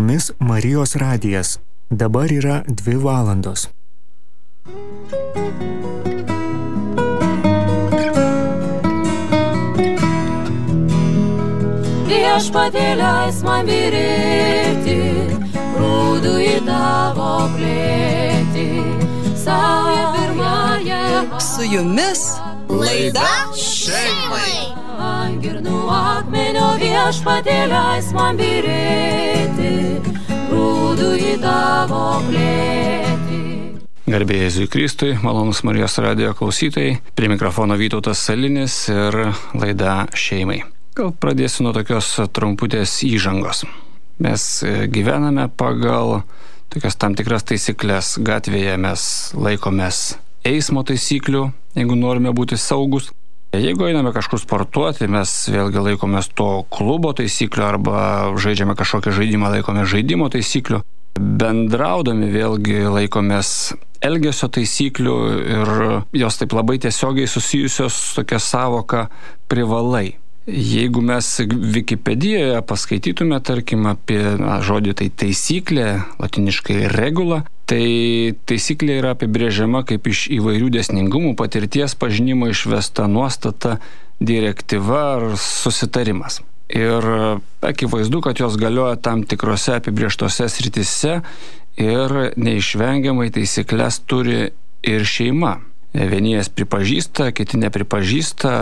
jumis Marijos radijas. Dabar yra 2 valandos. Viešpatie leis man byrėti, grūdų į tavo klėtį. Sauja pirmąją. Su jumis laida šeimai. Ant girnų akmenio viešpatie leis man byrėti, grūdų į tavo klėtį. Garbė Jėzui Kristui, malonūs Marijos radijo klausytojai, prie mikrofono Vytautas Salinis ir laida šeimai. Gal pradėsiu nuo tokios trumputės įžangos. Mes gyvename pagal tokias tam tikras taisyklės. Gatvėje mes laikomės eismo taisyklių, jeigu norime būti saugus. Jeigu einame kažkur sportuoti, mes vėlgi laikomės to klubo taisyklių arba žaidžiame kažkokią žaidimą, laikomės žaidimo taisyklių. Bendraudami vėlgi laikomės elgesio taisyklių ir jos taip labai tiesiogiai susijusios tokia savoka privalai. Jeigu mes Wikipedijoje paskaitytume, tarkim, apie žodį tai taisyklė, latiniškai regula, tai taisyklė yra apibrėžiama kaip iš įvairių dėsningumų patirties pažinimo išvesta nuostata, direktyva ar susitarimas. Ir akivaizdu, kad jos galioja tam tikrose apibrėžtose srityse ir neišvengiamai taisyklės turi ir šeima. Vieni jas pripažįsta, kiti nepripažįsta.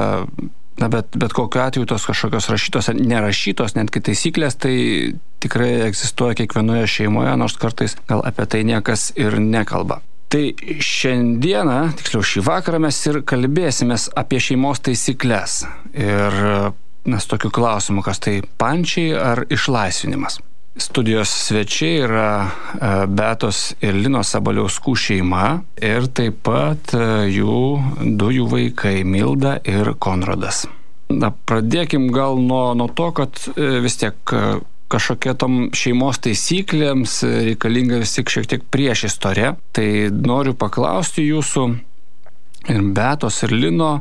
Bet kokiu atveju tos kažkokios rašytos, nerašytos, netgi taisyklės, tai tikrai egzistuoja kiekvienoje šeimoje, nors kartais gal apie tai niekas ir nekalba. Tai šiandieną, tiksliau šį vakarą mes ir kalbėsimės apie šeimos taisyklės. Ir mes tokiu klausimu, kas tai pančiai ar išlaisvinimas. Studijos svečiai yra Beatos ir Linos Sabaliauskų šeima ir taip pat du jų vaikai Milda ir Konradas. Pradėkim gal nuo to, kad vis tiek kažkokia tom šeimos taisyklėms reikalinga vis tik šiek tiek priešistorė. Tai noriu paklausti jūsų ir Beatos ir Lino,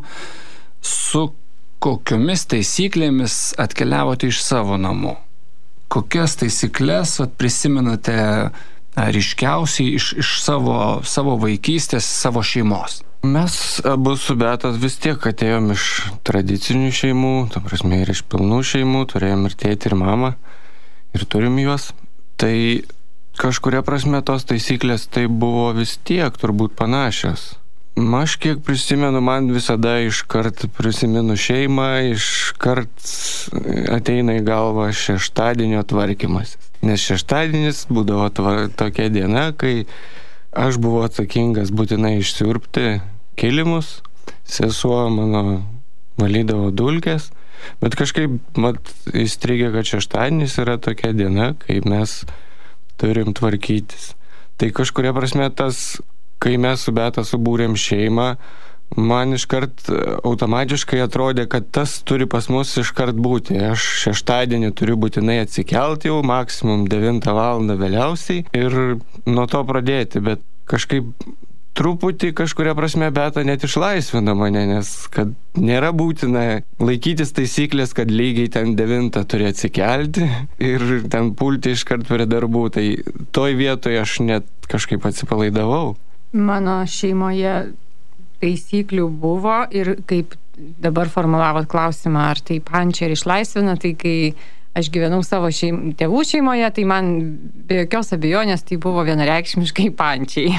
su kokiomis taisyklėmis atkeliavote iš savo namų? Kokias taisyklės prisimenate ryškiausiai iš savo vaikystės, savo šeimos? Mes abu su Beata vis tiek atėjom iš tradicinių šeimų, ta prasme ir iš pilnų šeimų, turėjom ir tėtį, ir mamą, ir turim juos. Tai kažkuria prasme tos taisyklės tai buvo vis tiek turbūt panašios. Aš kiek prisimenu, man visada iškart prisimenu šeimą, iškart ateina į galvą šeštadienio tvarkymas. Nes šeštadienis būdavo tokia diena, kai aš buvau atsakingas būtinai išsiurbti kilimus, sesuo mano valydavo dulkes, bet kažkaip įstrigė, kad šeštadienis yra tokia diena, kai mes turim tvarkytis. Tai kažkuria prasme tas, kai mes su Beata subūrėm šeimą, man iškart automatiškai atrodė, kad tas turi pas mus iškart būti. Aš šeštadienį turiu būtinai atsikelti jau, maksimum 9 valandą vėliausiai ir nuo to pradėti, bet kažkaip truputį kažkuria prasme Beata net išlaisvino mane, nes kad nėra būtina laikytis taisyklės, kad lygiai ten 9 turi atsikelti ir ten pulti iškart prie darbų. Tai toj vietoje aš net kažkaip atsipalaidavau. Mano šeimoje taisyklių buvo ir kaip dabar formulavot klausimą, ar tai pančia ar išlaisvina, tai kai aš gyvenau savo tėvų šeimoje, tai man be jokios abejonės tai buvo vienareikšmiškai pančiai.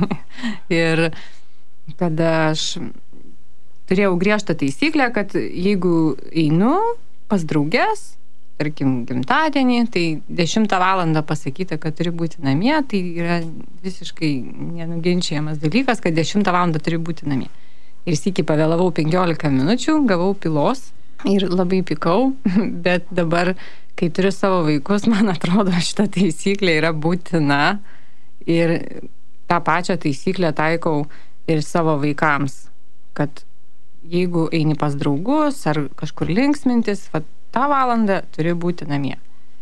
Ir tada aš turėjau griežtą taisyklę, kad jeigu einu pas drauges, tarkim, gimtadienį, tai 10 valandą pasakyta, kad turi būti namie, tai yra visiškai nenuginčiamas dalykas, kad 10 valandą turi būti namie. Ir sykį pavėlavau 15 minučių, gavau pylos ir labai pykau, bet dabar, kai turiu savo vaikus, man atrodo, šita taisyklė yra būtina ir tą pačią taisyklę taikau ir savo vaikams, kad jeigu eini pas draugus ar kažkur linksmintis, tą valandą turi būti namie.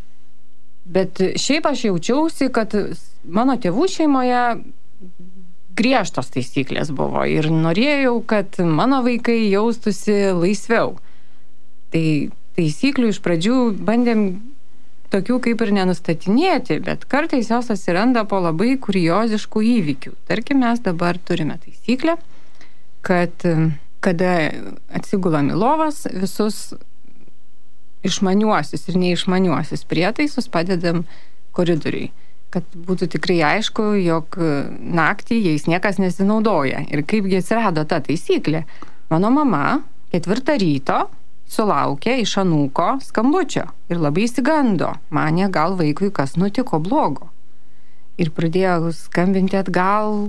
Bet šiaip aš jaučiausi, kad mano tėvų šeimoje griežtos taisyklės buvo ir norėjau, kad mano vaikai jaustųsi laisviau. Tai taisyklių iš pradžių bandėm tokių kaip ir nenustatinėti, bet kartais jos atsiranda po labai kurioziškų įvykių. Tarkim, mes dabar turime taisyklę, kad kada atsigulame į lovas, visus išmaniuosius ir neišmaniuosius prietaisus padedam koridoriui, kad būtų tikrai aišku, jog naktį jais niekas nesinaudoja. Ir kaipgi atsirado ta taisyklė? Mano mama 4 ryto sulaukė iš anūko skambučio ir labai išsigando. Manė, gal vaikui kas nutiko blogo. Ir pradėjo skambinti atgal,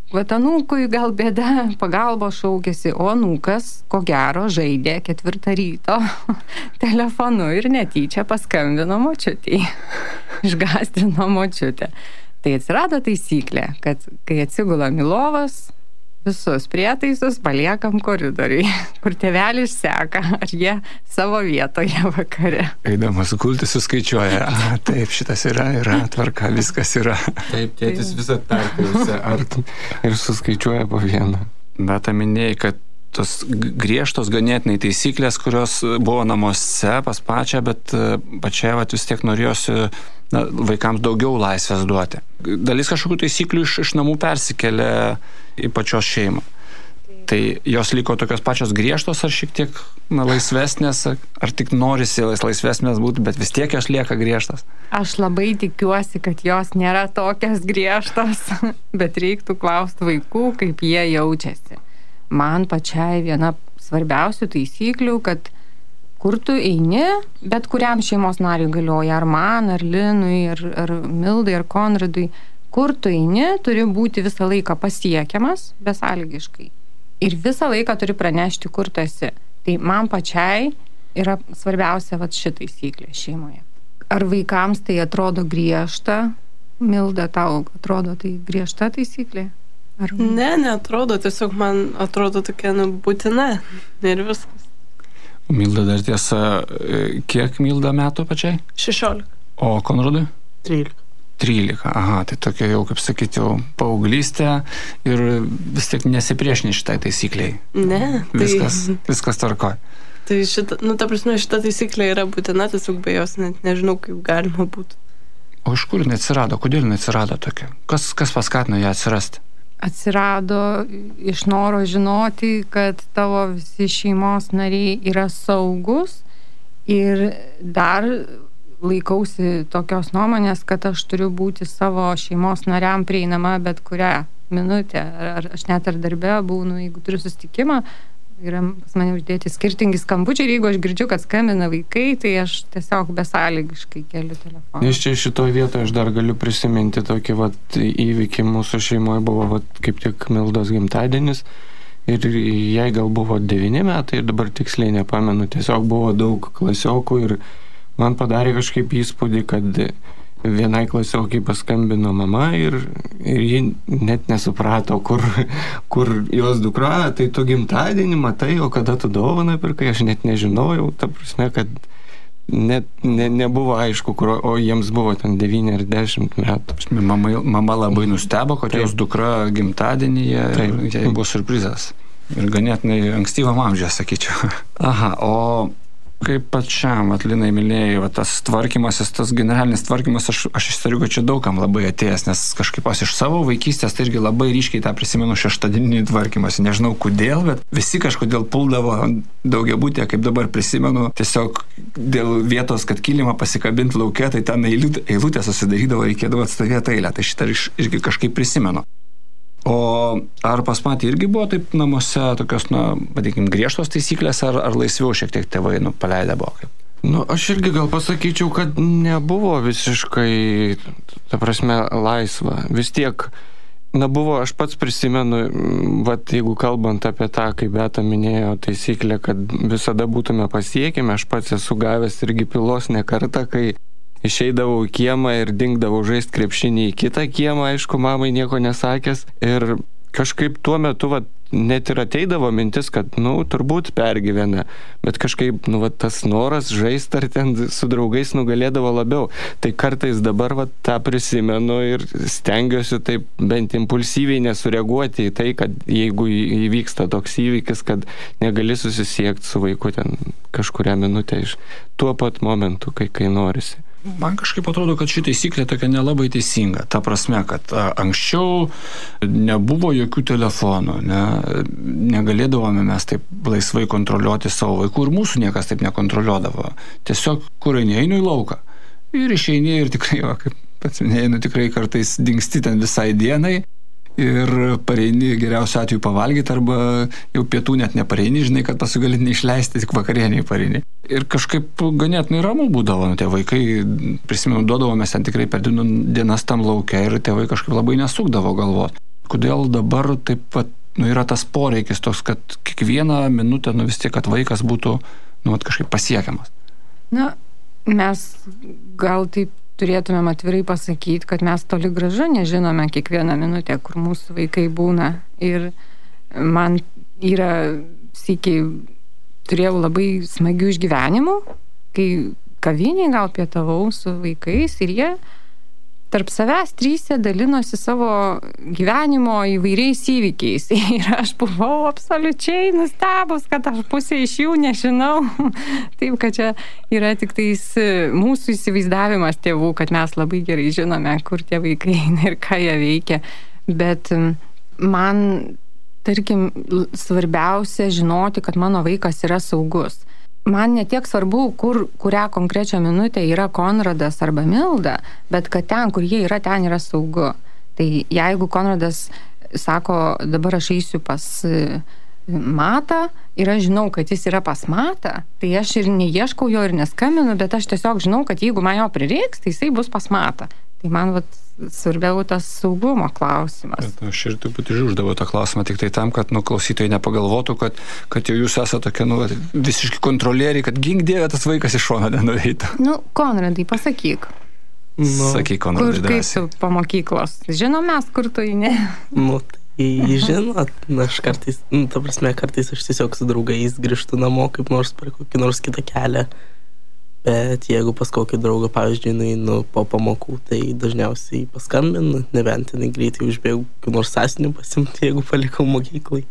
anūkui gal bėda, pagalbo šaukėsi, o anūkas, ko gero, žaidė 4 ryto telefonu ir netyčia paskambino močiutei. Išgąsdino močiutę. Tai atsirado taisyklė, kad kai atsigulam į lovas, visus prietaisus paliekam koridoriui, kur tėvelis seka, ar jie savo vietoje vakare. Eidamas gultis suskaičiuoja, taip, šitas yra tvarka, viskas yra. Taip, tėtis visą perklausė ir suskaičiuoja po vieną. Bet minėjai, kad tos griežtos ganėtinai taisyklės, kurios buvo namuose pas pačią, bet pačiai vis tiek norėjosi vaikams daugiau laisvės duoti. Dalis kažkokių taisyklių iš namų persikėlė į pačios šeimą. Tai jos liko tokios pačios griežtos ar šiek tiek laisvesnės, ar tik norisi laisvesnės būti, bet vis tiek jos lieka griežtos? Aš labai tikiuosi, kad jos nėra tokias griežtos, bet reiktų klausti vaikų, kaip jie jaučiasi. Man pačiai viena svarbiausių taisyklių, kad kur tu eini, bet kuriam šeimos nariui galioja, ar man, ar Linui, ar Mildai, ar Konradui, kur tu eini, turi būti visą laiką pasiekiamas besąlygiškai. Ir visą laiką turi pranešti, kur tu esi. Tai man pačiai yra svarbiausia ši taisyklė šeimoje. Ar vaikams tai atrodo griežta? Milda, tau atrodo tai griežta taisyklė? Ar... Ne, neatrodo, tiesiog man atrodo tokia būtina ir viskas. Milda dar tiesa, kiek Milda metų pačiai? 16. O Konradui? 13. 13, aha, tai tokia jau, kaip sakyti, jau paauglystė ir vis tiek nesipriešini šitai taisykliai. Ne. Viskas tvarkoja. Tai šita taisyklė yra būtina, tiesiog be jos net nežinau, kaip galima būtų. O iš kur jinai atsirado? Kodėl jinai atsirado tokia? Kas paskatino ją atsirasti? Atsirado iš noro žinoti, kad tavo visi šeimos nariai yra saugus ir dar laikausi tokios nuomonės, kad aš turiu būti savo šeimos nariam prieinama bet kurią minutę. Ar aš net ar darbe būnu, jeigu turiu susitikimą, yra pas mane uždėti skirtingi skambučiai ir jeigu aš girdžiu, kad skambina vaikai, tai aš tiesiog besąlygiškai keliu telefoną. Nes čia šitoje vietoje aš dar galiu prisiminti tokį įvykį mūsų šeimoje, buvo kaip tik Mildos gimtadienis ir jai gal buvo 9 metai ir dabar tiksliai nepamenu, tiesiog buvo daug klasiokų ir man padarė kažkaip įspūdį, kad vienai klasiokiai paskambino mama ir ji net nesuprato, kur jos dukra, tai tu gimtadienį matai, o kada tu dovaną pirkai, aš net nežinojau, ta prasme, kad net nebuvo aišku, o jiems buvo ten 9 ar 10 metų. Mama labai nustebo, kad jos dukra gimtadienyje, jai buvo surprizas. Ir ganėtinai ankstyvam amžiuje, sakyčiau. Aha, o kaip pačiam, Linai, minėjai, tas tvarkymasis, tas generalinis tvarkymas, aš įstariu, kad čia daugam labai atėjęs, nes kažkaip iš savo vaikystės tai irgi labai ryškiai tą prisimenu šeštadieninį tvarkymąsi. Nežinau kodėl, bet visi kažkodėl puldavo daugiabutė, kaip dabar prisimenu, tiesiog dėl vietos, kad kilimą pasikabinti lauke, tai ten eilutė susidarydavo, reikėdavo atstovėti eilę. Tai šitą irgi kažkaip prisimenu. O ar pas matį irgi buvo taip namuose tokios, vadinkim, griežtos taisyklės, ar laisviau šiek tiek tėvai paleidę buvo? Aš irgi gal pasakyčiau, kad nebuvo visiškai, ta prasme, laisva. Vis tiek, buvo, aš pats prisimenu, jeigu kalbant apie tą, kaip Beata minėjo, taisyklę, kad visada būtume pasiekime, aš pats esu gavęs irgi pylos ne kartą, kai išeidavau į kiemą ir dingdavau žaisti krepšinį į kitą kiemą, aišku, mamai nieko nesakęs. Ir kažkaip tuo metu net ir ateidavo mintis, kad, turbūt pergyvena, bet kažkaip, tas noras žaisti ar ten su draugais nugalėdavo labiau. Tai kartais dabar tą prisimenu ir stengiuosi taip bent impulsyviai nesureaguoti į tai, kad jeigu įvyksta toks įvykis, kad negali susisiekti su vaiku ten kažkurią minutę iš tuo pat momentu, kai norisi. Man kažkaip atrodo, kad ši taisyklė tokia nelabai teisinga. Ta prasme, kad anksčiau nebuvo jokių telefonų, negalėdavome mes taip laisvai kontroliuoti savo vaikų ir mūsų niekas taip nekontroliuodavo. Tiesiog, kur einu į lauką. Ir išeini ir tikrai, kaip pats minėjai, tikrai kartais dingsti ten visai dienai. Ir pareini geriausiu atveju pavalgyti arba jau pietų net nepareini, žinai, kad paskui gali neišleisti, tik vakarienį pareini. Ir kažkaip ganėtinai ramu būdavo, tie vaikai, prisimenu, duodavomės ten tikrai per dienas tam lauke ir tėvai kažkaip labai nesukdavo galvos. Kodėl dabar taip pat yra tas poreikis toks, kad kiekvieną minutę vis tiek, kad vaikas būtų kažkaip pasiekiamas? Mes gal taip turėtumėm atvirai pasakyti, kad mes toli gražu nežinome kiekvieną minutę, kur mūsų vaikai būna. Ir man yra, sykiai, turėjau labai smagių išgyvenimų, kai kavinėje gal pietavau su vaikais ir jie tarp savęs tryse dalinosi savo gyvenimo įvairiais įvykiais. Ir aš buvau absoliučiai nustebus, kad aš pusę iš jų nežinau. Taip, kad čia yra tik tais mūsų įsivaizdavimas tėvų, kad mes labai gerai žinome, kur tie vaikai eina ir ką jie veikia. Bet man, tarkim, svarbiausia žinoti, kad mano vaikas yra saugus. Man netiek svarbu, kurią konkrečią minutę yra Konradas arba Milda, bet kad ten, kur jie yra, ten yra saugu. Tai jeigu Konradas sako, dabar aš eisiu pas Matą ir aš žinau, kad jis yra pas Matą, tai aš ir neieškau jo ir neskambinu, bet aš tiesiog žinau, kad jeigu man jo prireiks, tai jisai bus pas Matą. Tai man svarbiau tas saugumo klausimas. Aš ir taip pat uždavau tą klausimą tik tai tam, kad klausytojai nepagalvotų, kad jau jūs esate tokie visiški kontrolieriai, kad gink Dieve tas vaikas iš šono nenuveitų. Konradai, pasakyk. Sakyk, Konradai, drąsiai. Kaip po mokyklos? Žinom mes, kur tu eini? Tai žinot, aš kartais, ta prasme, kartais aš tiesiog su draugais grįžtu namo kaip nors per kokį nors kitą kelią. Bet jeigu pas kokį draugą, pavyzdžiui, nueinu po pamokų, tai dažniausiai paskambinu, nebent jinai greitai užbėgu kokį nors sąsiuvinį pasimti, jeigu palikau mokyklai.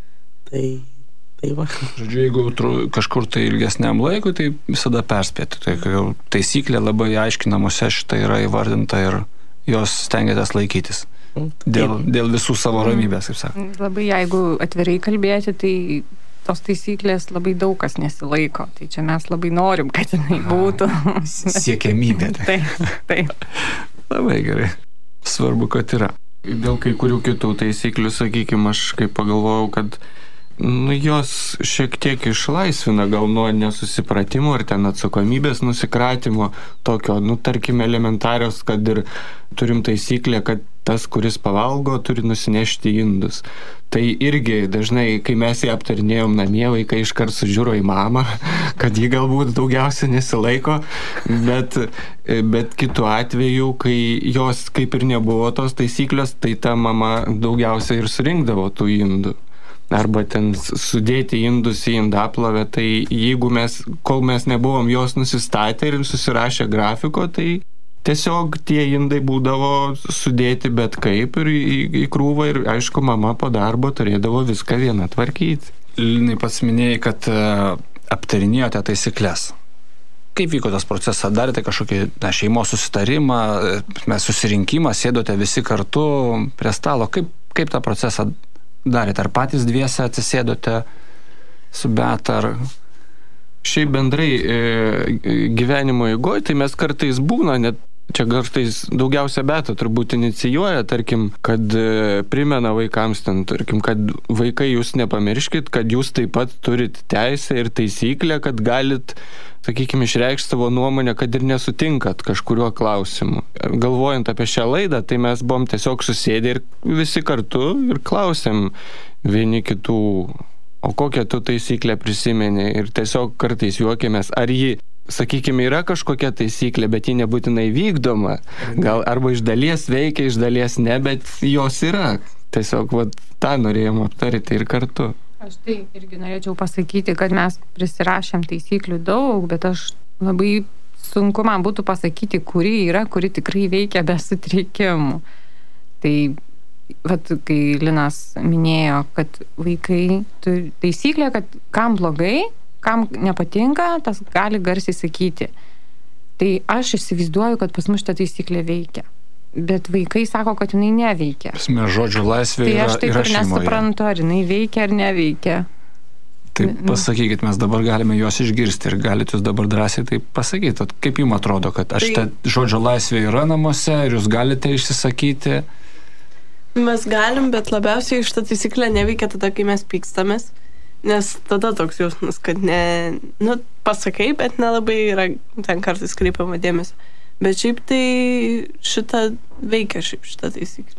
Tai va. Žodžiu, jeigu kažkur tai ilgesniam laikui, tai visada perspėti. Tai taisyklė labai aiškiai namuose šitą yra įvardinta ir jos stengiatės laikytis. Dėl visų savo ramybės, kaip sako. Labai jeigu atvirai kalbėti, tai tos taisyklės labai daug kas nesilaiko. Tai čia mes labai norim, kad jinai būtų. Siekiamybė. Taip. Labai gerai. Svarbu, kad yra. Dėl kai kurių kitų taisyklių, sakykime, aš kaip pagalvojau, kad jos šiek tiek išlaisvina gal nuo nesusipratimo ar ten atsakomybės nusikratimo tokio, tarkim, elementarios, kad ir turim taisyklę, kad tas, kuris pavalgo, turi nusinešti indus. Tai irgi dažnai, kai mes ją aptarinėjom namie, vaikai iškart sužiūro į mamą, kad ji galbūt daugiausia nesilaiko, bet kitu atveju, kai jos kaip ir nebuvo tos taisyklės, tai ta mama daugiausia ir surinkdavo tų indų. Arba ten sudėti indus į indaplovę, tai jeigu kol mes nebuvom jos nusistatę ir susirašę grafiko, tai tiesiog tie indai būdavo sudėti bet kaip ir į krūvą ir aišku, mama po darbo turėdavo viską viena tvarkyti. Linai, pats minėjai, kad aptarinėjote taisyklės. Kaip vyko tas procesas? Darėte kažkokį šeimos susitarimą, susirinkimą, sėdote visi kartu prie stalo? Kaip tą procesą darėte? Ar patys dviese atsisėdote su Beata? Šiaip bendrai gyvenimo eigoje, tai mes kartais būna, net čia kartais daugiausia Beata turbūt inicijuoja, tarkim, kad primena vaikams ten, tarkim, kad vaikai jūs nepamirškit, kad jūs taip pat turit teisę ir taisyklę, kad galit, sakykime, išreikšti savo nuomonę, kad ir nesutinkat kažkuriuo klausimu. Galvojant apie šią laidą, tai mes buvom tiesiog susėdę ir visi kartu ir klausėm vieni kitų, o kokią tu taisyklę prisimeni ir tiesiog kartais juokėmės, ar ji, sakykime, yra kažkokia taisyklė, bet ji nebūtinai vykdoma, gal arba iš dalies veikia, iš dalies ne, bet jos yra. Tiesiog tą norėjom aptarti ir kartu. Aš tai irgi norėčiau pasakyti, kad mes prisirašėm taisyklių daug, bet aš labai sunku man būtų pasakyti, kuri yra, kuri tikrai veikia be sutrikimų. Tai kai Linas minėjo, kad vaikai turi taisyklę, kad kam blogai, kam nepatinka, tas gali garsiai sakyti. Tai aš įsivaizduoju, kad pas mus šitą taisyklę veikia. Bet vaikai sako, kad jinai neveikia. Pasme, žodžio laisvė tai yra aš taip ir nesuprantu, ar jinai veikia ar neveikia. Tai pasakykit, mes dabar galime juos išgirsti ir galite jūs dabar drąsiai tai pasakyti. Kaip jums atrodo, kad šitą žodžio laisvė yra namuose ir jūs galite išsisakyti? Mes galim, bet labiausiai šitą taisyklę neveikia tada, kai mes pykstamės. Nes tada toks jausmas, kad pasakai, bet nelabai yra ten kartais kreipiama dėmesio. Bet šiaip tai šitą veikia šitą taisyklę.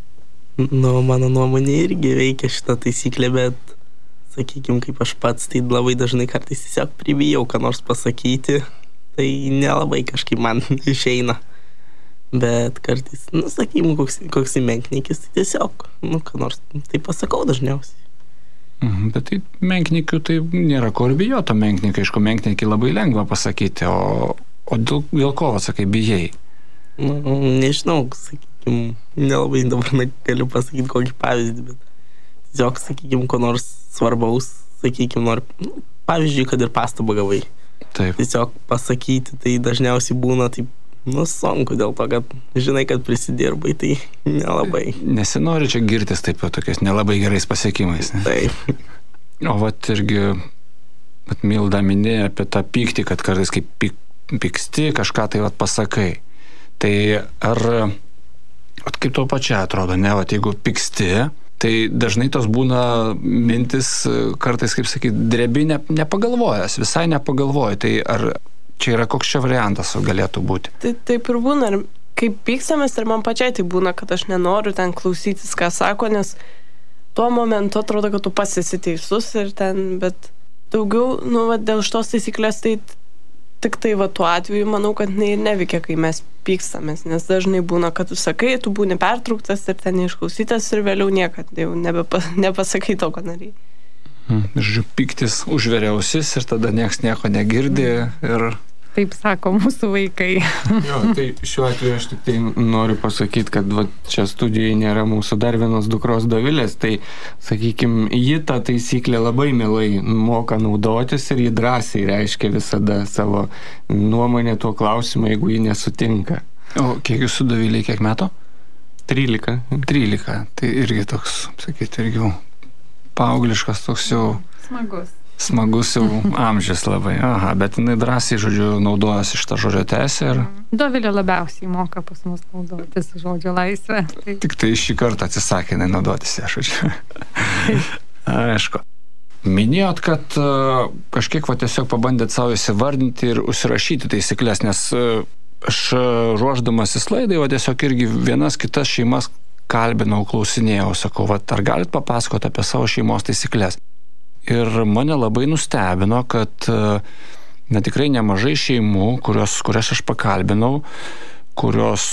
Mano nuomonė irgi veikia šitą taisyklę, bet, sakykime, kaip aš pats, tai labai dažnai kartais tiesiog pribijau, ką nors pasakyti, tai nelabai kažkaip man išeina. Bet kartais, sakykime, koks įmenknikis, tai tiesiog, ką nors, tai pasakau dažniausiai. Bet tai menknikių tai nėra ko ir bijoto menknikai. Aišku, menknikai labai lengva pasakyti, o dėl ko, atsakai, bijai? Nežinau, sakykime, nelabai dabar galiu pasakyti kokį pavyzdį, bet tiesiog, sakykime, ko nors svarbaus, sakykime, pavyzdžiui, kad ir pastabą gavai. Taip. Tiesiog pasakyti, tai dažniausiai būna taip, sunku dėl to, kad žinai, kad prisidirbai, tai nelabai. Nesinori čia girtis taip pat tokiais nelabai gerais pasiekimais. Ne? Taip. O vat irgi, Milda minėjo apie tą pyktį, kad kartais kaip pyksti, kažką tai pasakai. Tai ar, kaip to pačia atrodo, ne, jeigu pyksti, tai dažnai tos būna mintis, kartais, kaip sakyti, drebi nepagalvojęs, visai nepagalvoji. Tai ar čia yra koks čia variantas galėtų būti? Tai taip ir būna, ir kaip pykstamės, ir man pačiai tai būna, kad aš nenoriu ten klausytis, ką sako, nes tuo momentu atrodo, kad tu pats esi teisus ir ten, bet daugiau, dėl šitos taisyklės, tai tik tai tuo atveju, manau, kad neveikia, kai mes pykstamės, nes dažnai būna, kad tu sakai, tu būni pertrauktas ir ten neišklausytas ir vėliau niekad jau nepasakai to, ko norėjai. Žiūrėjau, pyktis užveria ausis ir tada nieks nieko negirdi ir... Taip sako mūsų vaikai. Jo, tai šiuo atveju aš tik tai noriu pasakyti, kad čia studijoje nėra mūsų dar vienos dukros Dovilės, tai, sakykime, ji tą taisyklę labai mielai moka naudotis ir ji drąsiai reiškia visada savo nuomonę tuo klausimu, jeigu ji nesutinka. O kiek jūsų Dovilė, kiek metų? 13. 13, tai irgi toks, sakyti, irgi paaugliškas toks jau... Smagus jau amžius labai. Aha, bet jinai drąsiai, žodžiu, naudojasi šitą žodžio teisę ir... Dovilė labiausiai moka pas mus naudotis žodžio laisvę. Tik tai šį kartą atsisakė jinai naudotis ją, žodžiu. Aišku. Minėjot, kad kažkiek tiesiog pabandėt savo įsivardinti ir užsirašyti taisyklės, nes aš ruošdamasis laidai, tiesiog irgi vienas kitas šeimas kalbinau, klausinėjau, sakau, ar galit papasakoti apie savo šeimos taisyklės? Ir mane labai nustebino, kad tikrai nemažai šeimų, kurias aš pakalbinau, kurios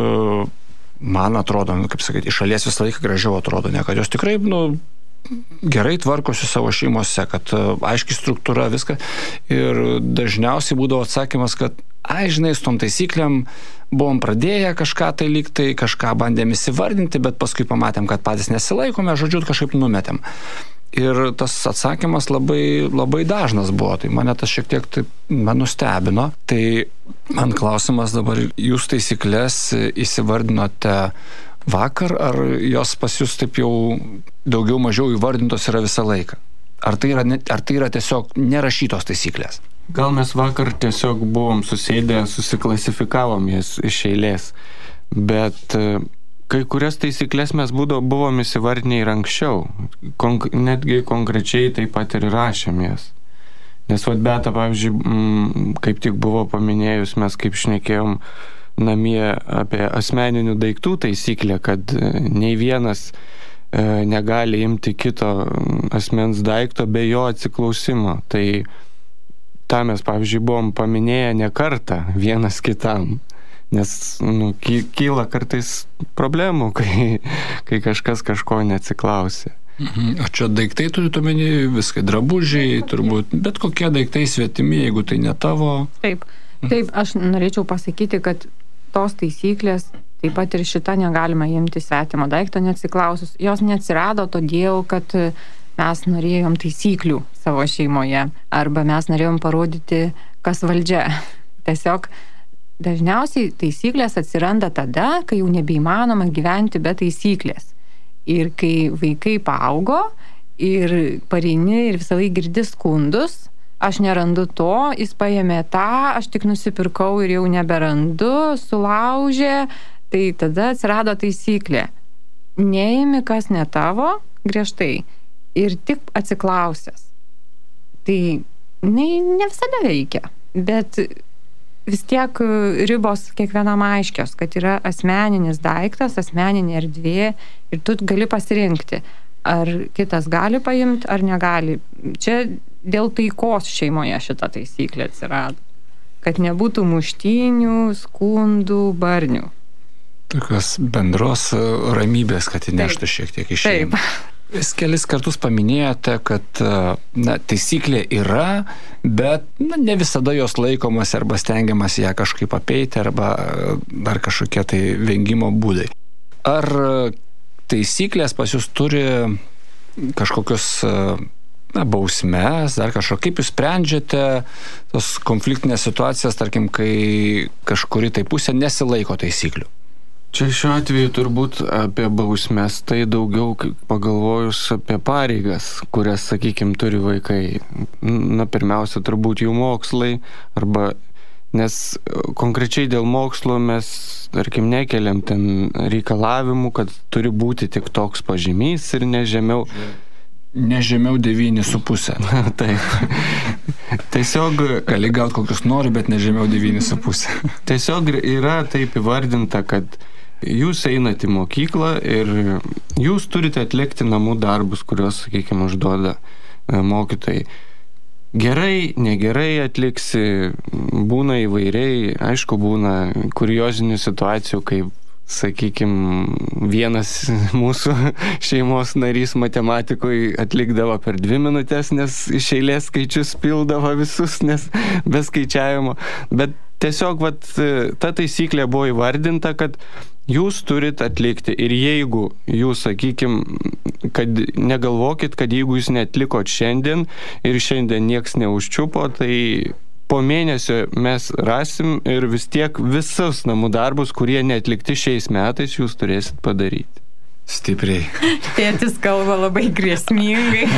man atrodo, kaip sakyti, iš šalies visą laiką gražiau atrodo, ne, kad jos tikrai, gerai tvarkosi savo šeimose, kad aiški struktūra, viską. Ir dažniausiai būdavo atsakymas, kad žinai, su tom taisyklėm buvom pradėję kažką tai lyg tai, kažką bandėm įsivardinti, bet paskui pamatėm, kad patys nesilaikome, žodžiu, kažkaip numetėm. Ir tas atsakymas labai, labai dažnas buvo, tai mane tas šiek tiek taip nustebino. Tai man klausimas dabar, jūs taisyklės įsivardinote vakar, ar jos pas jūs taip jau daugiau mažiau įvardintos yra visą laiką? Ar tai yra tiesiog nerašytos taisyklės? Gal mes vakar tiesiog buvom susėdę, susiklasifikavom jas iš eilės, bet... Kai kurias taisyklės mes buvom įsivardinę ir anksčiau, netgi konkrečiai taip pat ir rašėm jas. Nes Beta, pavyzdžiui, kaip tik buvo paminėjus, mes kaip šnekėjom namie apie asmeninių daiktų taisyklę, kad nei vienas negali imti kito asmens daikto be jo atsiklausimo. Tai tą mes, pavyzdžiui, buvom paminėję ne kartą vienas kitam. Nes kyla kartais problemų, kai kažkas kažko neatsiklausė. O čia daiktai turite omeny viskai, drabužiai, turbūt, bet kokie daiktai svetimi, jeigu tai ne tavo. Taip, aš norėčiau pasakyti, kad tos taisyklės, taip pat ir šitą negalima imti svetimo daikto neatsiklausus. Jos neatsirado todėl, kad mes norėjom taisyklių savo šeimoje, arba mes norėjom parodyti, kas valdžia. Tiesiog dažniausiai taisyklės atsiranda tada, kai jau nebeįmanoma gyventi be taisyklės. Ir kai vaikai paaugo ir pareini ir visą laiką girdi skundus, aš nerandu to, jis paėmė tą, aš tik nusipirkau ir jau neberandu, sulaužė, tai tada atsirado taisyklė. Neimi, kas ne tavo, griežtai, ir tik atsiklausęs. Tai ne visada veikia, bet vis tiek ribos kiekvienam aiškios, kad yra asmeninis daiktas, asmeninė erdvė ir tu gali pasirinkti, ar kitas gali paimti, ar negali. Čia dėl taikos šeimoje šita taisyklė atsirado, kad nebūtų muštynių, skundų, barnių. Tokios bendros ramybės, kad įneštų šiek tiek į šeimą. Taip. Vis kelis kartus paminėjote, kad taisyklė yra, bet ne visada jos laikomas arba stengiamas ją kažkaip apeiti arba dar kažkokie tai vengimo būdai. Ar taisyklės pas jūs turi kažkokius bausmes, dar kažko, kaip jūs sprendžiate tos konfliktinės situacijas, tarkim, kai kažkuri tai pusė nesilaiko taisyklių? Čia šiuo atveju turbūt apie bausmes, tai daugiau pagalvojus apie pareigas, kurias, sakykime, turi vaikai. Pirmiausia, turbūt jų mokslai, arba, nes konkrečiai dėl mokslo mes, tarkim, nekeliam ten reikalavimų, kad turi būti tik toks pažymys ir nežemiau 9,5. Taip. Tiesiog gali gauti kokius nori, bet nežemiau 9,5. Tiesiog yra taip įvardinta, kad jūs einate į mokyklą ir jūs turite atlikti namų darbus, kuriuos, sakykime, užduoda mokytojai. Gerai, negerai atliksi, būna įvairiai, aišku, būna kuriozinių situacijų, kaip, sakykime, vienas mūsų šeimos narys matematikoje atlikdavo per 2 minutės, nes iš eilės skaičius pildavo visus, nes be skaičiavimo. Bet tiesiog ta taisyklė buvo įvardinta, kad jūs turit atlikti ir jeigu jūs, sakykime, kad negalvokit, kad jeigu jūs neatlikot šiandien ir šiandien nieks neužčiupo, tai po mėnesio mes rasim ir vis tiek visus namų darbus, kurie neatlikti šiais metais, jūs turėsit padaryti. Stipriai. Tėtis kalba labai grėsmingai.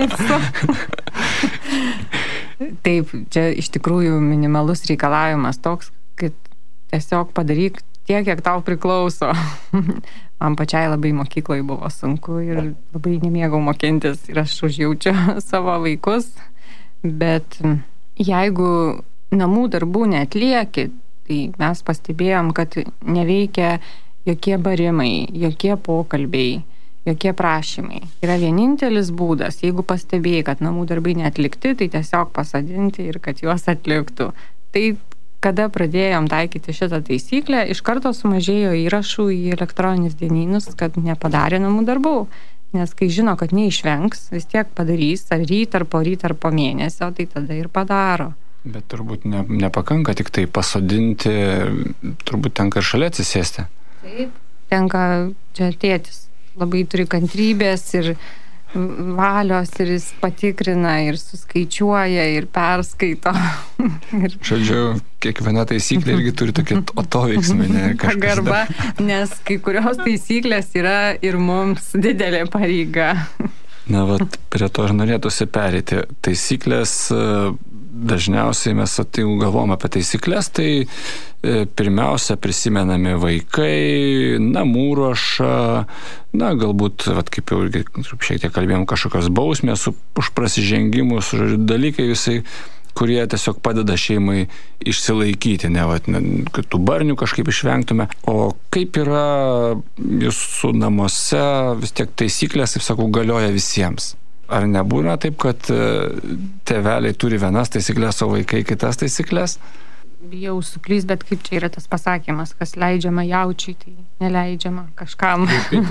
Taip, čia iš tikrųjų minimalus reikalavimas toks, kad tiesiog padaryk tiek, kiek tau priklauso. Man pačiai labai mokykloje buvo sunku ir labai nemėgau mokintis ir aš užjaučiu savo vaikus, bet jeigu namų darbų neatlieki, tai mes pastebėjom, kad neveikia jokie barimai, jokie pokalbiai, jokie prašymai. Yra vienintelis būdas, jeigu pastebėjai, kad namų darbai neatlikti, tai tiesiog pasodinti ir kad juos atliktų. Tai kada pradėjom taikyti šitą taisyklę, iš karto sumažėjo įrašų į elektroninius dienynus, kad nepadarė namų darbų. Nes kai žino, kad neišvengs, vis tiek padarys ar ryt, ar po mėnesio, tai tada ir padaro. Bet turbūt nepakanka tik tai pasodinti, turbūt tenka ir šalia atsisėsti. Taip, tenka, čia tėtis labai turi kantrybės ir valios ir jis patikrina ir suskaičiuoja ir perskaito. Žodžiu, kiekviena taisyklė irgi turi tokį atoveiksmį. Pagarba, nes kai kurios taisyklės yra ir mums didelė pareiga. Na, prie to ir norėtųsi pereiti. Taisyklės, dažniausiai mes galvom apie taisyklės, tai pirmiausia prisimenami vaikai, namų ruoša, na, galbūt, kaip jau šiek tiek kalbėjom, kažkokios bausmės už prasižengimus, dalykai visai, kurie tiesiog padeda šeimai išsilaikyti, kad tų barnių kažkaip išvengtume. O kaip yra jūsų namuose, vis tiek taisyklės, kaip sakau, galioja visiems? Ar nebūna taip, kad tėveliai turi vienas taisyklės, o vaikai kitas taisyklės? Bijau suklys, bet kaip čia yra tas pasakymas, kas leidžiama jaučiui, tai neleidžiama kažkam.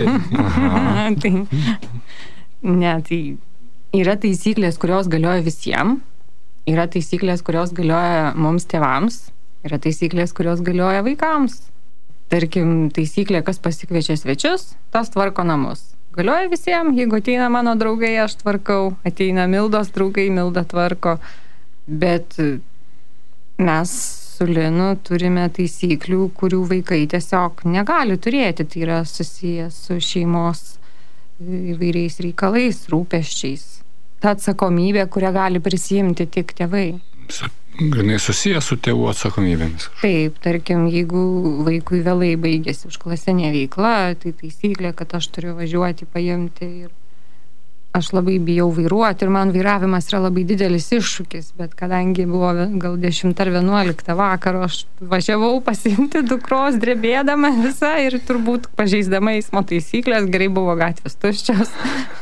Tai yra taisyklės, kurios galioja visiems. Yra taisyklės, kurios galioja mums tėvams, yra taisyklės, kurios galioja vaikams. Tarkim, taisyklė, kas pasikviečia svečius, tas tvarko namus. Galioja visiems, jeigu ateina mano draugai, aš tvarkau, ateina Mildos draugai, Milda tvarko, bet mes su Linu turime taisyklių, kurių vaikai tiesiog negali turėti. Tai yra susijęs su šeimos įvairiais reikalais, rūpesčiais. Ta atsakomybė, kurią gali prisijimti tik tėvai. Grinai susijęs su tėvų atsakomybėmis. Taip, tarkim, jeigu vaikui vėlai baigėsi užklasinė veikla, tai taisyklė, kad aš turiu važiuoti, paimti ir aš labai bijau vairuoti ir man vairavimas yra labai didelis iššūkis, bet kadangi buvo gal 10 ar 11 vakaro, aš važiavau pasiimti dukros drebėdama visą ir turbūt pažeisdama eismo taisyklės, gerai buvo gatvės tuščios.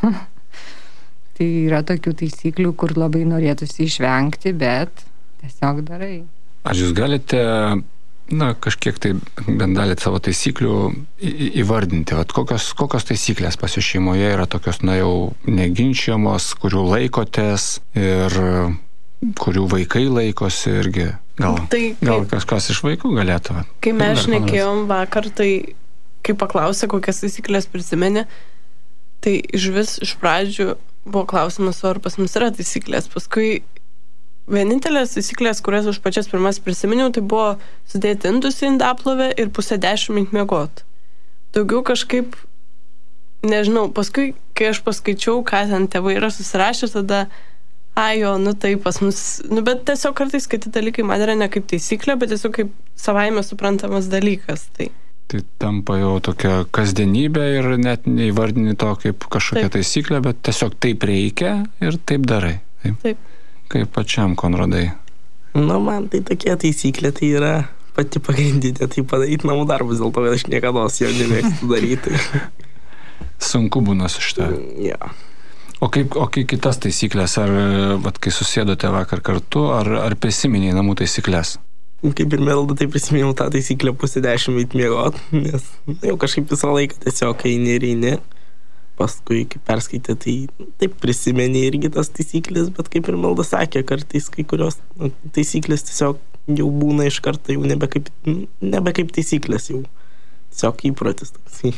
Tai yra tokių taisyklių, kur labai norėtųsi išvengti, bet tiesiog darai. Ar jūs galite, kažkiek tai bent dalį savo taisyklių įvardinti? Vat kokios taisyklės pas jūs šeimoje yra tokios, jau neginčiamos, kurių laikotės ir kurių vaikai laikosi irgi? Gal kažkas iš vaikų galėtų? Kai mes šnekėjom vakar, tai kai paklausė, kokias taisyklės prisimeni, tai iš pradžių buvo klausimas, ar pas mus yra taisyklės. Paskui vienintelės taisyklės, kurias už pačias pirmas prisiminiau, tai buvo sudėti indus į indaplovę ir 9:30 miegot. Daugiau kažkaip, nežinau, paskui, kai aš paskaičiau, ką ten tėvai yra susirašę, tada, tai pas mus, bet tiesiog kartais kiti dalykai man yra ne kaip taisyklė, bet tiesiog kaip savaime suprantamas dalykas. Tai tampa jau tokia kasdienybė ir net neįvardini to kaip kažkokia taisyklė, bet tiesiog taip reikia ir taip darai. Taip. Kaip pačiam, Konradai? Man tai tokia taisyklė, tai yra pati pagrindinė, tai padaryti namų darbus, dėl to, kad aš niekada jo nemėgstu daryti. Sunku būna su šitą. Ja. O kai kitas taisyklės, ar kai susėdote vakar kartu, ar prisiminiai namų taisyklės? Kaip ir Melda, tai prisiminiau tą taisyklę 9:30 miegot, nes jau kažkaip visą laiką tiesiog eini. Paskui, kai perskaitė, tai taip prisimeni irgi tas taisyklės, bet kaip ir Melda sakė, kartais kai kurios taisyklės tiesiog jau būna iš karto, jau nebe kaip taisyklės, jau tiesiog įprotis.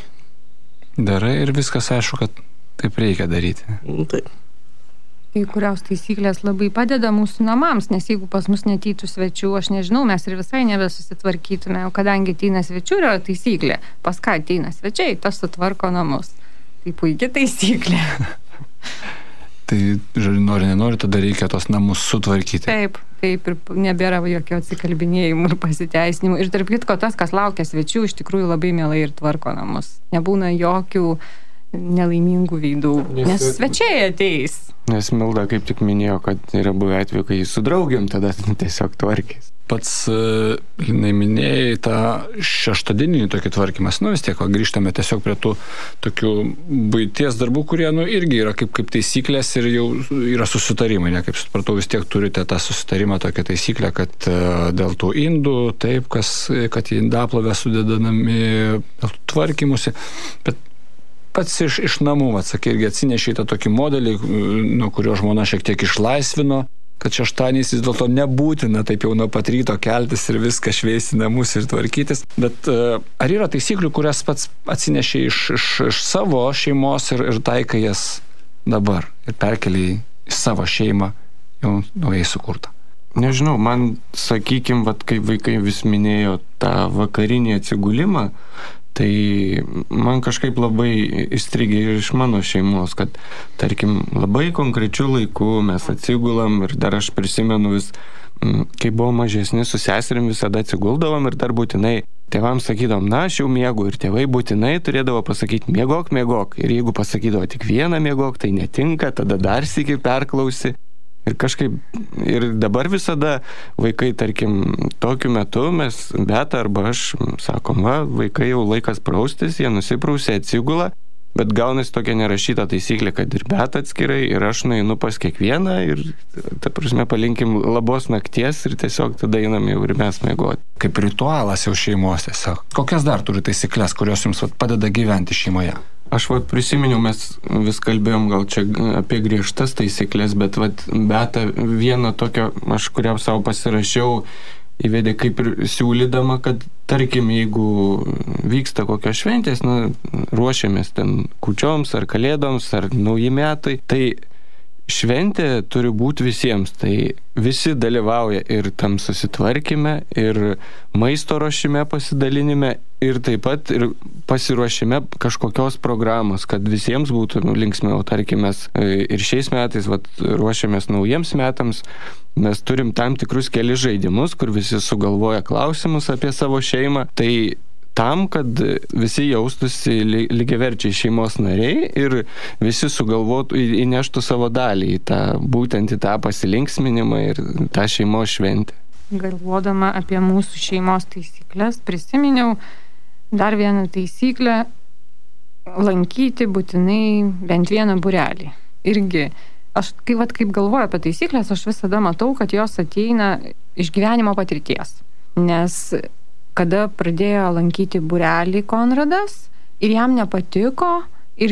Darai ir viskas aišku, kad taip reikia daryti. Taip. Kai kurios taisyklės labai padeda mūsų namams, nes jeigu pas mus netytų svečių, aš nežinau, mes ir visai nebesusitvarkytume, o kadangi ateina svečių yra taisyklė, pas ką ateina svečiai, tas sutvarko namus. Tai puikia taisyklė. Tai, nori, tada reikia tos namus sutvarkyti. Taip, ir nebėra jokio atsikalbinėjimų ir pasiteisinimų. Ir tarp kitko, tas, kas laukia svečių, iš tikrųjų labai mielai ir tvarko namus. Nebūna jokių nelaimingų veidų, nes svečiai ateis. Nes Milda kaip tik minėjo, kad yra buvę atveju, kai su draugiam tada tiesiog tvarkės. Pats minėjai tą šeštadieninį tokį tvarkymas. Vis tiek, grįžtame tiesiog prie tų tokių buities darbų, kurie kad yra kaip taisyklės ir jau yra susitarimai. Kaip supratau, vis tiek turite tą susitarimą, tokią taisyklę, kad dėl tų indų, taip, kad į indaplovę sudedami dėl tvarkymusi. Bet pats iš namų, sakė, irgi atsinešė tą tokį modelį, nuo kurio žmona šiek tiek išlaisvino, kad šeštadieniais vis dėlto nebūtina taip jau nuo pat ryto keltis ir viską šveisti namus ir tvarkytis. Bet ar yra taisyklių, kurias pats atsinešė iš savo šeimos ir taikai jas dabar ir perkelė į savo šeimą jau naujai sukurtą? Nežinau, man, sakykim, kai vaikai vis minėjo tą vakarinį atsigulimą, tai man kažkaip labai įstrigė ir iš mano šeimos, kad, tarkim, labai konkrečiu laiku mes atsigulam ir dar aš prisimenu vis, kai buvo mažesni su seserim, visada atsiguldavom ir dar būtinai tėvams sakydavom, aš jau miegu ir tėvai būtinai turėdavo pasakyti miegok. Ir jeigu pasakydavo tik vieną miegok, tai netinka, tada dar sykį perklausi. Ir kažkaip, ir dabar visada vaikai, tarkim, tokiu metu mes, Beata arba aš, sakom, vaikai jau laikas praustis, jie nusiprausė, atsigula, bet gaunasi tokia nerašyta taisyklė, kad ir Beata atskirai, ir aš nueinu pas kiekvieną ir, ta prasme, palinkim labos nakties ir tiesiog tada einam jau ir mes miegoti. Kaip ritualas jau šeimos tiesiog. Kokias dar turi taisyklės, kurios jums padeda gyventi šeimoje? Aš prisiminiau, mes vis kalbėjom gal čia apie griežtas taisyklės, bet Beata vieną tokią, aš kurią savo pasirašiau, įvedė kaip ir siūlydama, kad tarkim, jeigu vyksta kokios šventės, ruošiamės ten kūčioms ar kalėdoms ar nauji metai, tai šventė turi būti visiems, tai visi dalyvauja ir tam susitvarkyme, ir maisto ruošime pasidalinime, ir taip pat ir pasiruošime kažkokios programos, kad visiems būtų linksmiau. Tarkime, mes ir šiais metais ruošiamės naujiems metams, mes turim tam tikrus kelius žaidimus, kur visi sugalvoja klausimus apie savo šeimą, tai tam, kad visi jaustųsi lygiaverčiai šeimos nariai ir visi sugalvotų, įneštų savo dalį būtent į tą pasilinksminimą ir tą šeimos šventę. Galvodama apie mūsų šeimos taisyklės, prisiminiau dar vieną taisyklę - lankyti būtinai bent vieną būrelį. Irgi, aš kaip galvoju apie taisyklės, aš visada matau, kad jos ateina iš gyvenimo patirties. Nes kada pradėjo lankyti būrelį Konradas ir jam nepatiko ir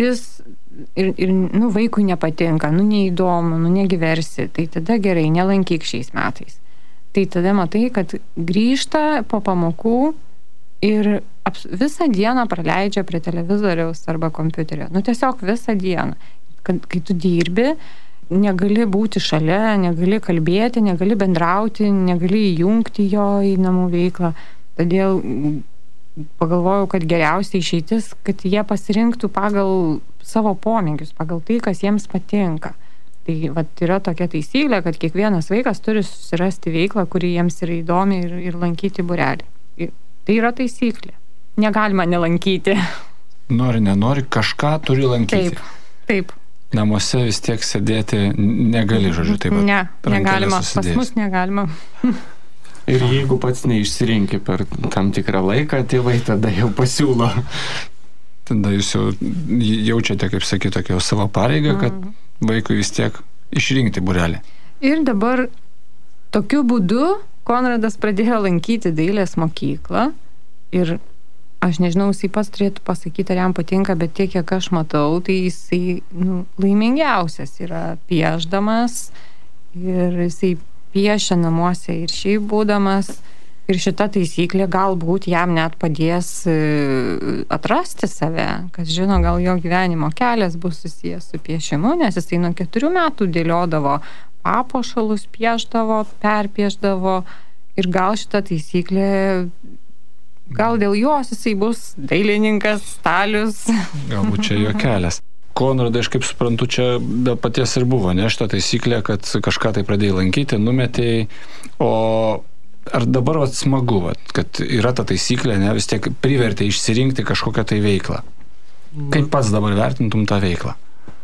vaikui nepatinka, neįdomu, negyversi, tai tada gerai, nelankyk šiais metais. Tai tada matai, kad grįžta po pamokų ir visą dieną praleidžia prie televizoriaus arba kompiuterio. Tiesiog visą dieną. Kai tu dirbi, negali būti šalia, negali kalbėti, negali bendrauti, negali įjungti jo į namų veiklą. Todėl pagalvojau, kad geriausia išeitis, kad jie pasirinktų pagal savo pomėgius, pagal tai, kas jiems patinka. Tai yra tokia taisyklė, kad kiekvienas vaikas turi susirasti veiklą, kuri jiems yra įdomi ir lankyti būrelį. Tai yra taisyklė. Negalima nelankyti. Nori, nenori, kažką turi lankyti. Taip. Namuose vis tiek sėdėti negali, žodžiu, taip pat. Ne, negalima. Pas mus negalima. Ir jeigu pats neišsirinki per tam tikrą laiką, tėvai tada jau pasiūlo. Tada jūs jau jaučiate, kaip sakyti, tokią savo pareigą, kad vaikui vis tiek išrinkti būrelį. Ir dabar tokiu būdu Konradas pradėjo lankyti dailės mokyklą ir aš nežinau, jisai pats turėtų pasakyti, ar jam patinka, bet tiek, kiek aš matau, tai jisai laimingiausias yra piešdamas ir jisai piešia namuose ir šiaip būdamas. Ir šita taisyklė galbūt jam net padės atrasti save, kas žino, gal jo gyvenimo kelias bus susijęs su piešimu, nes jisai nuo 4 metų dėliodavo papuošalus, piešdavo, perpiešdavo ir gal šita taisyklė, gal dėl jos jisai bus dailininkas, stalius. Galbūt čia jo kelias. Konradai, aš kaip suprantu, čia be paties ir buvo, ne, šita taisyklė, kad kažką tai pradėjai lankyti, numetėjai, o ar dabar smagu, kad yra ta taisyklė, ne, vis tiek privertė išsirinkti kažkokią tai veiklą. Kaip pats dabar vertintum tą veiklą?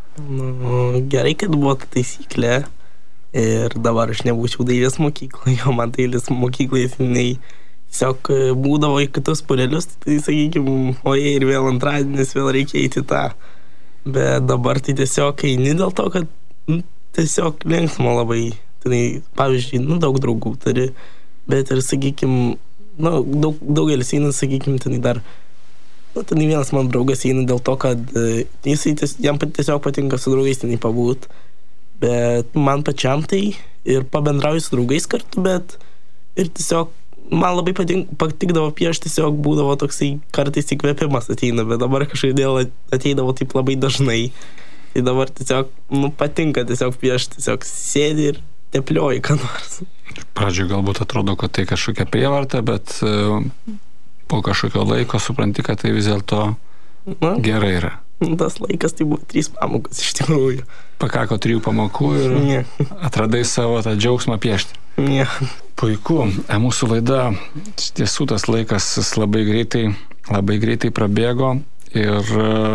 Gerai, kad buvo ta taisyklė ir dabar aš nebūčiau dailės mokykloje, o man dailės mokykloje tiesiog būdavo į kitus būrelius, tai sakykime, ir vėl antradienis, vėl reikia eiti tą. Bet dabar tai tiesiog eini dėl to, kad tiesiog linksma labai. Tai, pavyzdžiui, daug draugų turi, bet ir, sakykime, daugelis eina, sakykime, tai dar, tai vienas man draugas eina dėl to, kad jam tiesiog patinka su draugais tenai pabūt. Bet man pačiam tai ir pabendrauju su draugais kartu, bet ir tiesiog man labai patikdavo piešti, tiesiog būdavo toksai kartais įkvėpimas ateina, bet dabar kažkaip ateidavo taip labai dažnai. Tai dabar tiesiog patinka tiesiog piešti, tiesiog sėdi ir teplioji ką nors. Pradžioje galbūt atrodo, kad tai kažkokia prievarta, bet po kažkokio laiko supranti, kad tai vis dėlto gerai yra. Tas laikas tai buvo 3 pamokas iš tikrųjų. Pakako 3 pamokų ir atradai savo tą džiaugsmą piešti. Ne. Puiku. Mūsų laida, tiesų tas laikas labai greitai prabėgo ir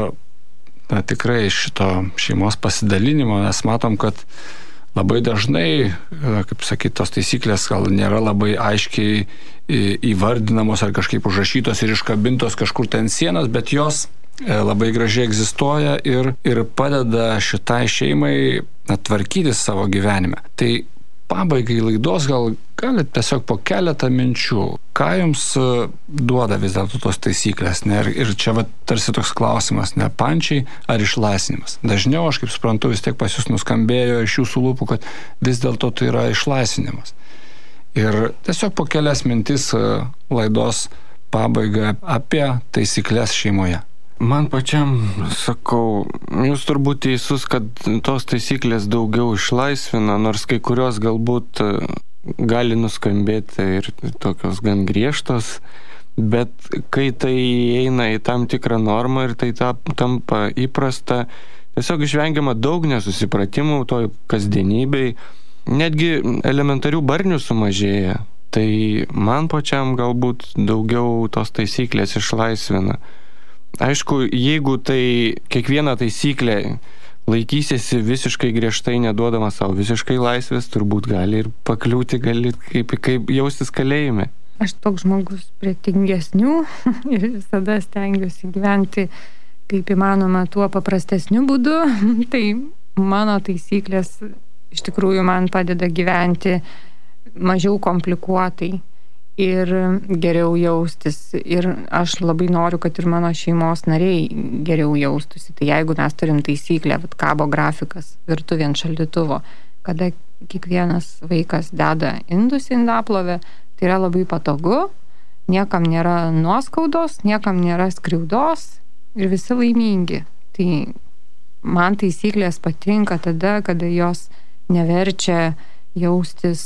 tikrai šito šeimos pasidalinimo mes matom, kad labai dažnai, kaip sakyti, tos taisyklės gal nėra labai aiškiai įvardinamos ar kažkaip užrašytos ir iškabintos kažkur ten sienos, bet jos labai gražiai egzistuoja ir padeda šitai šeimai tvarkyti savo gyvenime. Tai pabaigai laidos gal galite tiesiog po keletą minčių, ką jums duoda vis dėlto tos taisyklės, ne? Ir čia tarsi toks klausimas, ne pančiai ar išlaisvinimas. Dažniau, aš kaip suprantu, vis tiek pas jūs nuskambėjo iš jūsų lūpų, kad vis dėlto tai yra išlaisvinimas. Ir tiesiog po kelias mintis laidos pabaiga apie taisyklės šeimoje. Man pačiam, sakau, jūs turbūt teisus, kad tos taisyklės daugiau išlaisvina, nors kai kurios galbūt gali nuskambėti ir tokios gan griežtos, bet kai tai eina į tam tikrą normą ir tai tampa įprasta, tiesiog išvengiama daug nesusipratimų toj kasdienybei, netgi elementarių barnių sumažėja. Tai man pačiam galbūt daugiau tos taisyklės išlaisvina. Aišku, jeigu tai kiekvieną taisyklę laikysiesi visiškai griežtai, neduodama savo visiškai laisvės, turbūt gali ir pakliūti, gali kaip jaustis kalėjime. Aš toks žmogus pretingesnių ir visada stengiuosi gyventi kaip įmanoma tuo paprastesniu būdu. Tai mano taisyklės iš tikrųjų man padeda gyventi mažiau komplikuotai ir geriau jaustis. Ir aš labai noriu, kad ir mano šeimos nariai geriau jaustųsi. Tai jeigu mes turim taisyklę, kabo grafikas virtuvėn šaldytuvo, kada kiekvienas vaikas deda indus į indaplovę, tai yra labai patogu, niekam nėra nuoskaudos, niekam nėra skriaudos ir visi laimingi. Tai man taisyklės patinka tada, kada jos neverčia jaustis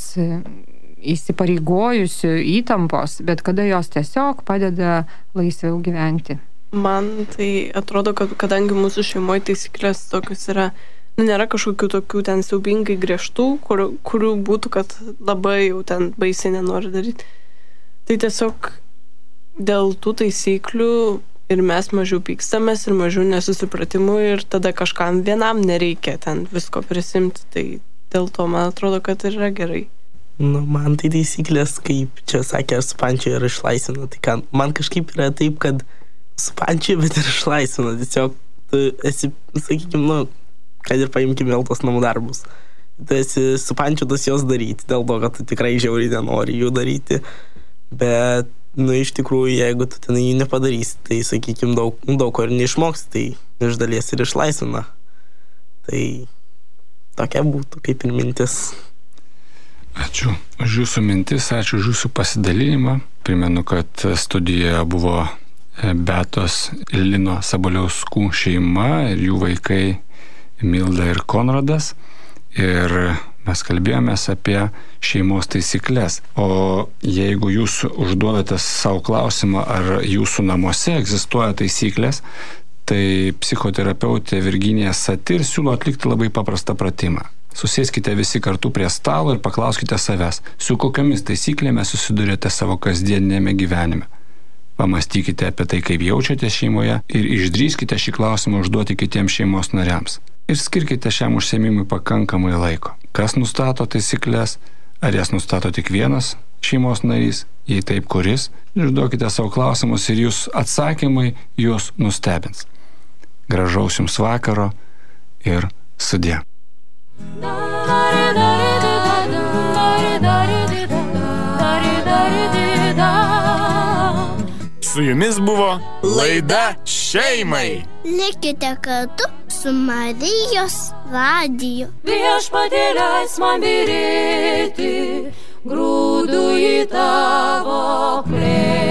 įsipareigojusių įtampos, bet kada jos tiesiog padeda laisviau gyventi. Man tai atrodo, kad kadangi mūsų šeimoje taisyklės tokios yra, nėra kažkokių tokių ten siaubingai griežtų, kurių būtų, kad labai jau ten baisiai nenori daryti. Tai tiesiog dėl tų taisyklių ir mes mažiau pykstamės ir mažiau nesusipratimų ir tada kažkam vienam nereikia ten visko prisimti. Tai dėl to man atrodo, kad yra gerai. Man tai taisyklės, kaip čia sakė, supančia ir išlaisvina. Tai man kažkaip yra taip, kad supančia, bet ir išlaisvina. Tiesiog tu esi, sakykime, kad ir paimkime vėl tos namų darbus. Tu esi supančiotas jos daryti, dėl to, kad tu tikrai žiauriai nenori jų daryti. Bet, iš tikrųjų, jeigu tu ten jų nepadarysi, tai, sakykime, daug ko ir neišmoksi, tai iš dalies ir išlaisvina. Tai tokia būtų kaip ir mintis. Ačiū už jūsų mintis, ačiū už jūsų pasidalinimą. Primenu, kad studijoje buvo Beatos ir Lino Sabaliauskų šeima ir jų vaikai Milda ir Konradas, ir mes kalbėjomės apie šeimos taisyklės. O jeigu jūs užduodate savo klausimą, ar jūsų namuose egzistuoja taisyklės, tai psichoterapeutė Virginija Satir siūlo atlikti labai paprastą pratimą. Susėskite visi kartu prie stalo ir paklauskite savęs, su kokiamis taisyklėmis susidurėte savo kasdienėme gyvenime. Pamastykite apie tai, kaip jaučiate šeimoje ir išdrįskite šį klausimą užduoti kitiems šeimos nariams. Ir skirkite šiam užsiėmimui pakankamai laiko. Kas nustato taisyklės? Ar jas nustato tik vienas šeimos narys? Jei taip, kuris? Užduokite savo klausimus ir jūs atsakymai jūs nustebins. Gražaus jums vakaro ir sudie. Su jumis buvo laida Šeimai. Likite kartu su Marijos radiju. Viešpatie leisk man byrėti grūdų į tavo klėtį.